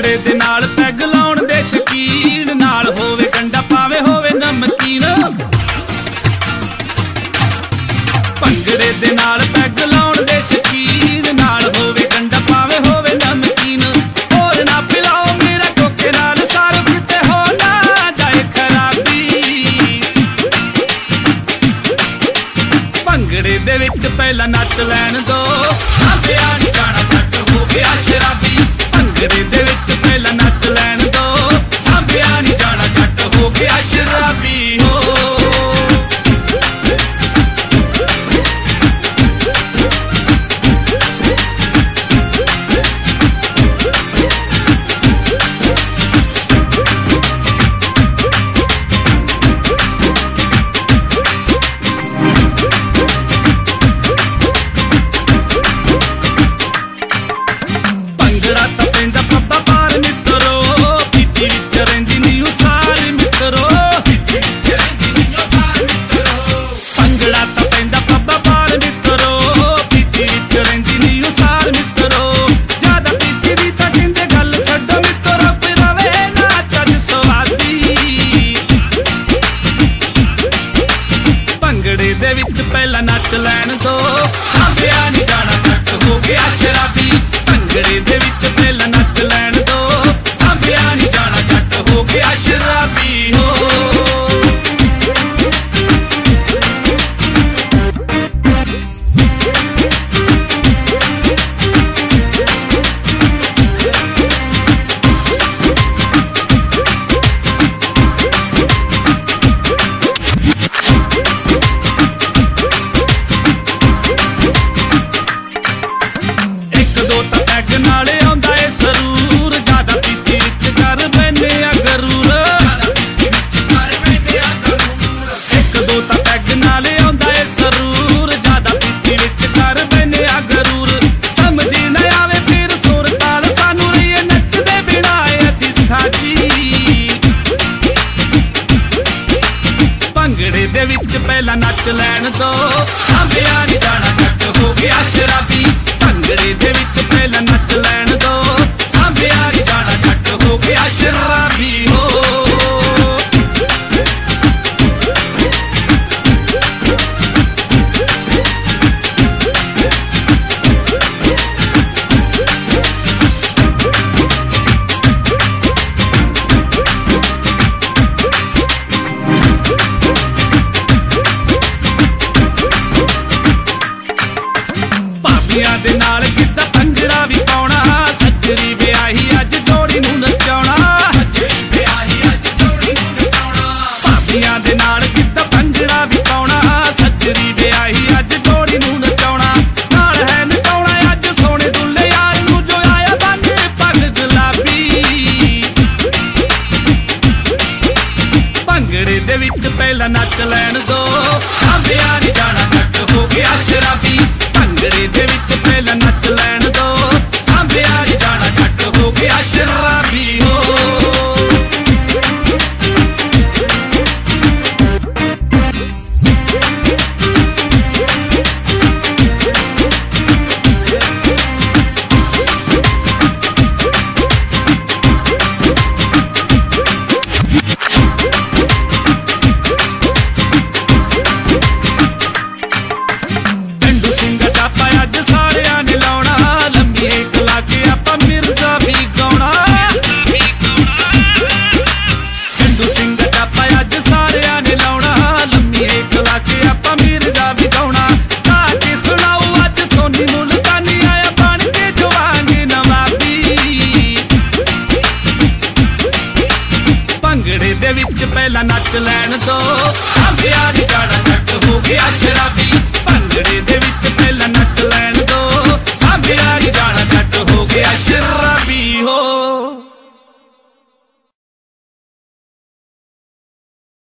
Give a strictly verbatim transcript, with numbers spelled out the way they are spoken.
ਭੰਗੜੇ ਦੇ ਨਾਲ ਪੈਗ ਲਾਉਣ ਦੇ ਸ਼ਕੀਨ, ਨਾਲ ਹੋਵੇ ਕੰਡਾ ਪਾਵੇ ਹੋਵੇ ਨਮਕੀਨ। ਭੰਗੜੇ ਦੇ ਨਾਲ ਪੈਗ ਲਾਉਣ ਦੇ ਸ਼ਕੀਨ, ਨਾਲ ਹੋਵੇ ਕੰਡਾ ਪਾਵੇ ਹੋਵੇ ਨਮਕੀਨ। ਹੋਰ ਨਾ ਪਿਲਾਓ ਮੇਰਾ ਕੋਕੇ ਨਾਲ ਸਾਰ, ਕਿਤੇ ਹੋ ਨਾ ਜਾਏ ਖਰਾਬੀ। ਭੰਗੜੇ ਦੇ ਵਿੱਚ ਪਹਿਲਾਂ ਨੱਚ ਲੈਣ ਦੋ, ਸਾਂਭਿਆ ਨੀ ਜਾਣਾ ਜੱਟ ਹੋ ਗਿਆ ਸ਼ਰਾਬੀ। ਭੰਗੜੇ ਦੇ ਵਿੱਚ ਪਹਿਲਾਂ ਨੱਚ ਲੈਣ ਦੋ, ਸਾਂਭਿਆ ਨੀ ਜਾਣਾ ਜੱਟ ਹੋ ਗਿਆ ਸ਼ਰਾਬੀ ਹੋ। ਪਹਿਲਾਂ ਨੱਚ ਲੈਣ ਦੋ, ਸਾਂਭਿਆ ਨੀ ਜਾਣਾ ਜੱਟ ਹੋ ਗਿਆ ਸ਼ਰਾਬੀ। ਭੰਗੜੇ ਦੇ ਵਿੱਚ ਪਹਿਲਾਂ ਨੱਚ ਲੈਣ ਦੋ, ਸਾਂਭਿਆ ਨੀ ਜਾਣਾ ਜੱਟ ਹੋ ਗਿਆ ਸ਼ਰਾਬੀ ਹੋ। ਭੰਗੜੇ ਦੇ ਵਿੱਚ ਪਹਿਲਾਂ ਨੱਚ ਲੈਣ ਦੋ, ਸਾਂਭਿਆ ਨੀ ਜਾਣਾ ਜੱਟ ਹੋ ਗਿਆ ਸ਼ਰਾਬੀ। ਭੰਗੜੇ ਦੇ ਵਿੱਚ ਪਹਿਲਾਂ ਨੱਚ ਲੈਣ ਦੋ, ਸਾਂਭਿਆ ਨੀ ਜਾਣਾ ਜੱਟ ਹੋ ਗਿਆ ਸ਼ਰਾਬੀ ਹੋ। ਦੇ ਨਾਲ ਗਿੱਧਾ ਭੰਗੜਾ ਵੀ ਪਾਉਣਾ, ਸੱਜਰੀ ਵਿਆਹੀ ਅੱਜ ਜੋੜੀ ਨੂੰ ਨਚਾਉਣਾ। ਸੱਜਰੀ ਵਿਆਹੀ ਅੱਜ ਜੋੜੀ ਨੂੰ ਨਚਾਉਣਾ। ਭਾਬੀਆਂ ਦੇ ਨਾਲ ਗਿੱਧਾ ਭੰਗੜਾ ਵੀ ਪਾਉਣਾ, ਸੱਜਰੀ ਵਿਆਹੀ ਅੱਜ ਜੋੜੀ ਨੂੰ ਨਚਾਉਣਾ। ਨਾਲ ਹੈ ਨਚਾਉਣਾ ਅੱਜ ਸੋਹਣੇ ਦੁੱਲੇ ਯਾਰ ਨੂੰ, ਜੋ ਆਇਆ ਬਣ ਪੱਗ ਗੁਲਾਬੀ। ਭੰਗੜੇ ਦੇ ਵਿੱਚ ਪਹਿਲਾਂ ਨੱਚ ਲੈਣ ਦੋ, ਸਾਂਭਿਆ ਨੀ ਜਾਣਾ ਜੱਟ ਹੋ ਗਿਆ ਸ਼ਰਾਬੀ। ਭੰਗੜੇ ਦੇ ਵਿੱਚ ਪਹਿਲਾਂ ਨੱਚ ਲੈਣ ਦੋ, ਸਾਂਭਿਆ ਨੀ ਜਾਣਾ ਜੱਟ ਹੋ ਗਿਆ ਸ਼ਰਾਬੀ ਹੋ। ਪਿੰਡੂ ਸਿੰਘ ਚਾਪਾ ਅੱਜ ਸਾਰਿਆਂ ਨੇ ਲਾਉਣਾ।